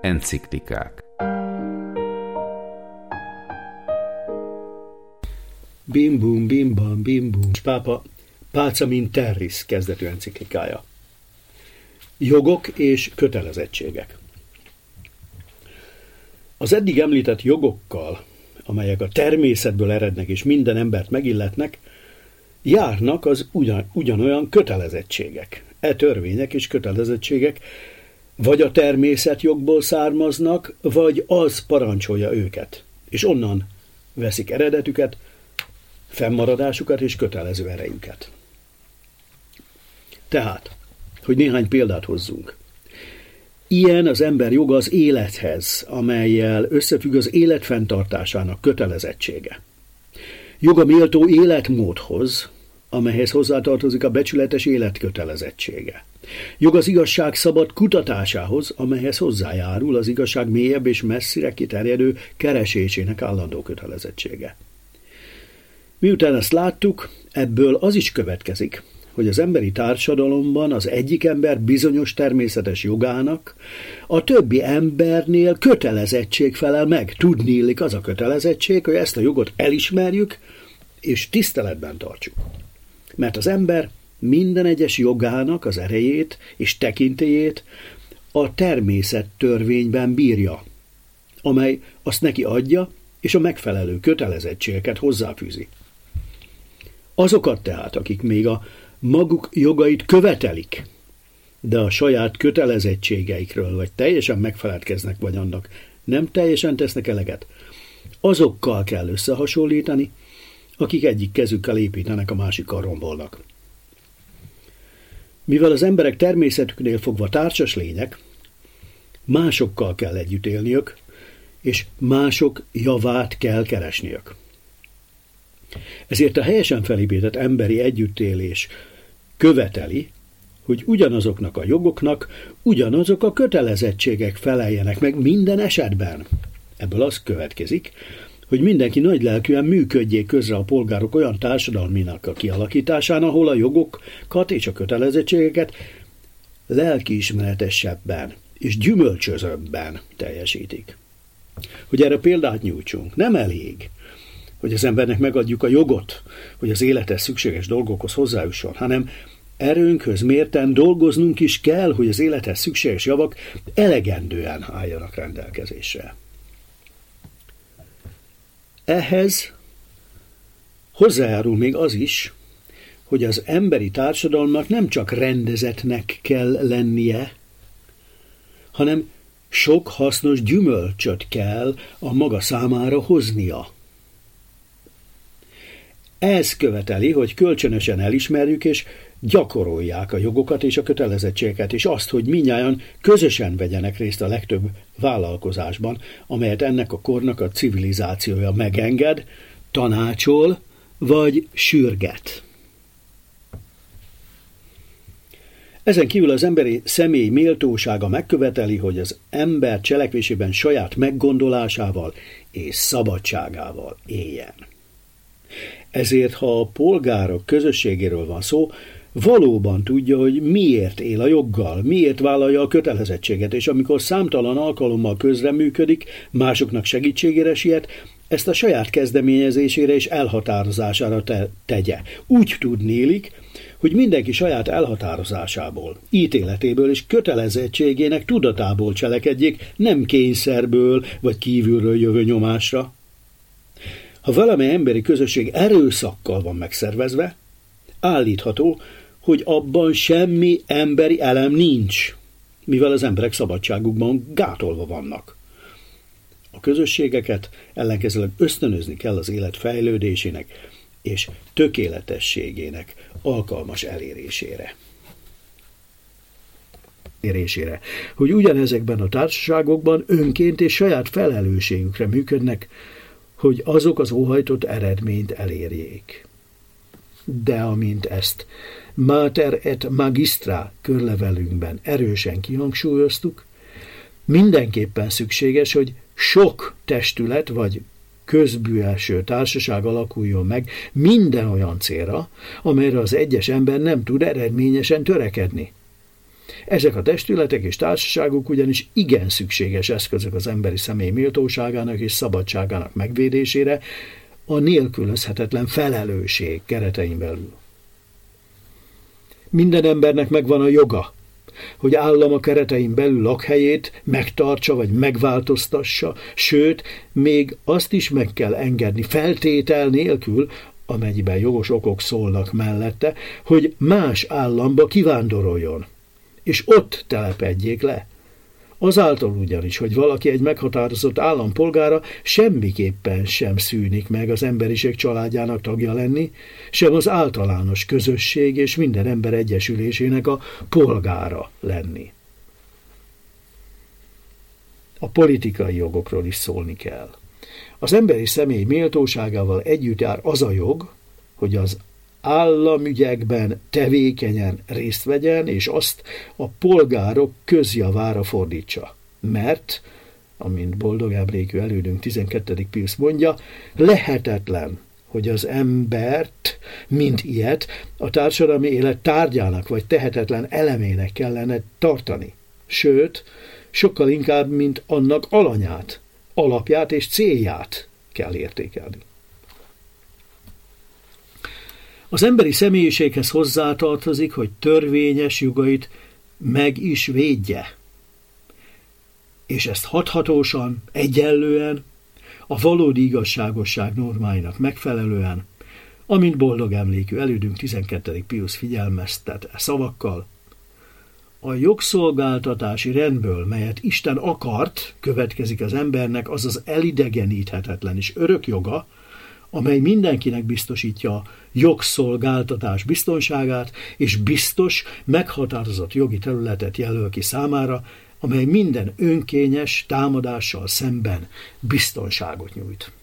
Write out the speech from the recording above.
Enciklikák. Bim bum, bim bam, bim bum. Pápa Pacem in Terris kezdetű enciklikája. Jogok és kötelezettségek. Az eddig említett jogokkal, amelyek a természetből erednek és minden embert megilletnek, járnak az ugyanolyan kötelezettségek. Törvények és kötelezettségek vagy a természetjogból származnak, vagy az parancsolja őket, és onnan veszik eredetüket, fennmaradásukat és kötelező erejüket. Tehát, hogy néhány példát hozzunk. Ilyen az ember joga az élethez, amellyel összefügg az élet fenntartásának kötelezettsége. Joga méltó életmódhoz, amelyhez hozzátartozik a becsületes élet kötelezettsége. Jog az igazság szabad kutatásához, amelyhez hozzájárul az igazság mélyebb és messzire kiterjedő keresésének állandó kötelezettsége. Miután ezt láttuk, ebből az is következik, hogy az emberi társadalomban az egyik ember bizonyos természetes jogának a többi embernél kötelezettség felel meg. Tudniillik az a kötelezettség, hogy ezt a jogot elismerjük és tiszteletben tartsuk. Mert az ember minden egyes jogának az erejét és tekintélyét a természettörvényben bírja, amely azt neki adja, és a megfelelő kötelezettségeket hozzáfűzi. Azokat tehát, akik még a maguk jogait követelik, de a saját kötelezettségeikről vagy teljesen megfeledkeznek, vagy annak nem teljesen tesznek eleget, azokkal kell összehasonlítani, akik egyik kezükkel építenek, a másikkal rombolnak. Mivel az emberek természetüknél fogva társas lények, másokkal kell együtt élniük, és mások javát kell keresniük. Ezért a helyesen felépített emberi együttélés követeli, hogy ugyanazoknak a jogoknak ugyanazok a kötelezettségek feleljenek meg minden esetben. Ebből az következik, hogy mindenki nagylelkűen működjék közre a polgárok olyan társadalminak a kialakításán, ahol a jogokat és a kötelezettségeket lelkiismeretesebben és gyümölcsözőbben teljesítik. Hogy erre példát nyújtsunk, nem elég, hogy az embernek megadjuk a jogot, hogy az élethez szükséges dolgokhoz hozzájusson, hanem erőnkhöz mérten dolgoznunk is kell, hogy az élethez szükséges javak elegendően álljanak rendelkezésre. Ehhez hozzájárul még az is, hogy az emberi társadalomnak nem csak rendezetnek kell lennie, hanem sok hasznos gyümölcsöt kell a maga számára hoznia. Ez követeli, hogy kölcsönösen elismerjük és gyakorolják a jogokat és a kötelezettségeket, és azt, hogy mindnyájan közösen vegyenek részt a legtöbb vállalkozásban, amelyet ennek a kornak a civilizációja megenged, tanácsol vagy sürget. Ezen kívül az emberi személy méltósága megköveteli, hogy az ember cselekvésében saját meggondolásával és szabadságával éljen. Ezért, ha a polgárok közösségéről van szó, valóban tudja, hogy miért él a joggal, miért vállalja a kötelezettséget, és amikor számtalan alkalommal közreműködik, másoknak segítségére siet, ezt a saját kezdeményezésére és elhatározására tegye. Úgy tudnélik, hogy mindenki saját elhatározásából, ítéletéből és kötelezettségének tudatából cselekedjék, nem kényszerből vagy kívülről jövő nyomásra. Ha valamely emberi közösség erőszakkal van megszervezve, állítható, hogy abban semmi emberi elem nincs, mivel az emberek szabadságukban gátolva vannak. A közösségeket ellenkezőleg ösztönözni kell az élet fejlődésének és tökéletességének alkalmas elérésére. Hogy ugyanezekben a társaságokban önként és saját felelősségükre működnek, hogy azok az óhajtott eredményt elérjék. De amint ezt Mater et Magistra körlevelünkben erősen kihangsúlyoztuk, mindenképpen szükséges, hogy sok testület vagy közbűelső társaság alakuljon meg minden olyan célra, amelyre az egyes ember nem tud eredményesen törekedni. Ezek a testületek és társaságok ugyanis igen szükséges eszközök az emberi személy méltóságának és szabadságának megvédésére, a nélkülözhetetlen felelősség keretein belül. Minden embernek megvan a joga, hogy állama keretein belül lakhelyét megtartsa vagy megváltoztassa, sőt, még azt is meg kell engedni feltétel nélkül, amennyiben jogos okok szólnak mellette, hogy más államba kivándoroljon, és ott telepedjék le. Azáltal ugyanis, hogy valaki egy meghatározott állampolgára, semmiképpen sem szűnik meg az emberiség családjának tagja lenni, sem az általános közösség és minden ember egyesülésének a polgára lenni. A politikai jogokról is szólni kell. Az emberi személy méltóságával együtt jár az a jog, hogy az államügyekben tevékenyen részt vegyen, és azt a polgárok közjavára fordítsa. Mert, amint boldog emlékű elődünk 12. Pius mondja, lehetetlen, hogy az embert, mint ilyet, a társadalmi élet tárgyának vagy tehetetlen elemének kellene tartani. Sőt, sokkal inkább, mint annak alanyát, alapját és célját kell értékelni. Az emberi személyiséghez hozzátartozik, hogy törvényes jogait meg is védje. És ezt hathatósan, egyenlően, a valódi igazságosság normáinak megfelelően, amint boldog emlékű elődünk 12. Pius figyelmeztet szavakkal, a jogszolgáltatási rendből, melyet Isten akart, következik az embernek az az elidegeníthetetlen és örök joga, amely mindenkinek biztosítja jogszolgáltatás biztonságát, és biztos, meghatározott jogi területet jelöl ki számára, amely minden önkényes támadással szemben biztonságot nyújt.